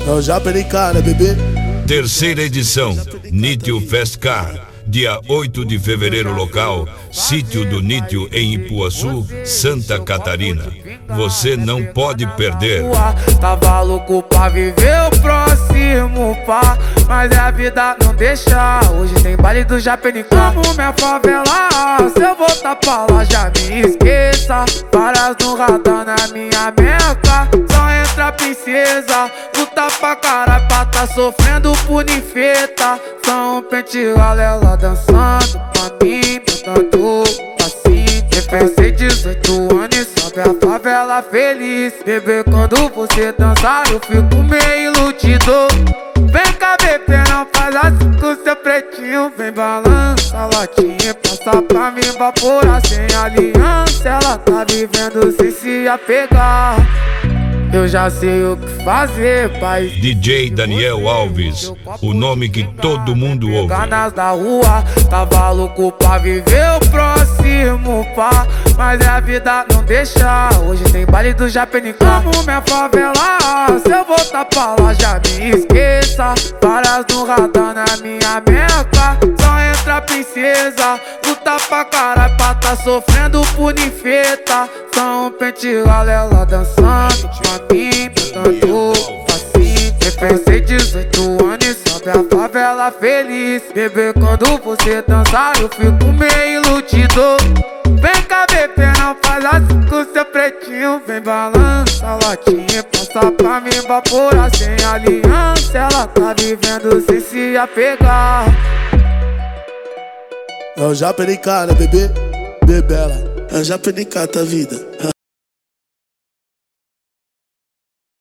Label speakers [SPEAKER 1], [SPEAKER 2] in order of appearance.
[SPEAKER 1] Eu já perdi cara, bebê.
[SPEAKER 2] Terceira edição, Nítio Fest Car, dia 8 de fevereiro local, Sítio do Nítio em Ipuaçu, Santa Catarina. Você não pode perder.
[SPEAKER 3] Tava louco pra viver o próximo, pá, mas a vida não deixa. Hoje tem baile do Japenicá. Como minha favela, se eu voltar pra lá já me esqueça. Várias no radar na minha meca. Só entra princesa, luta pra caralho pra tá sofrendo punifeta. São pente galela dançando pra mim, botando assim. Pensei 18 anos e sobe a favela feliz. Bebê, quando você dançar eu fico meio iludido. Vem cá, bebê, não faz assim com seu pretinho. Vem balança a latinha, passa pra mim evaporar sem aliança. Ela tá vivendo sem se apegar. Eu já sei o que fazer, pai.
[SPEAKER 2] DJ Daniel Alves, o nome que todo mundo ouve.
[SPEAKER 3] Ganas da rua, tava louco pra viver o próximo, pá, mas a vida não deixa. Hoje tem baile do Japenicá. Como minha favela, se eu voltar pra lá já me esqueça. Várias no radar na minha meca. Só entra princesa, luta pra caralho pra tá sofrendo punifeta. São pente galela dançando pra mim, botando assim. Pensei 18 anos e sobe a favela feliz. Bebê, quando você dançar eu fico meio iludido. Vem cá, bebê, não faz assim com seu pretinho. Vem balança a latinha, passa pra mim evaporar sem aliança. Ela tá vivendo sem se apegar.
[SPEAKER 1] Eu já perdi cara, bebê. Bebela, eu já perdi cara da vida.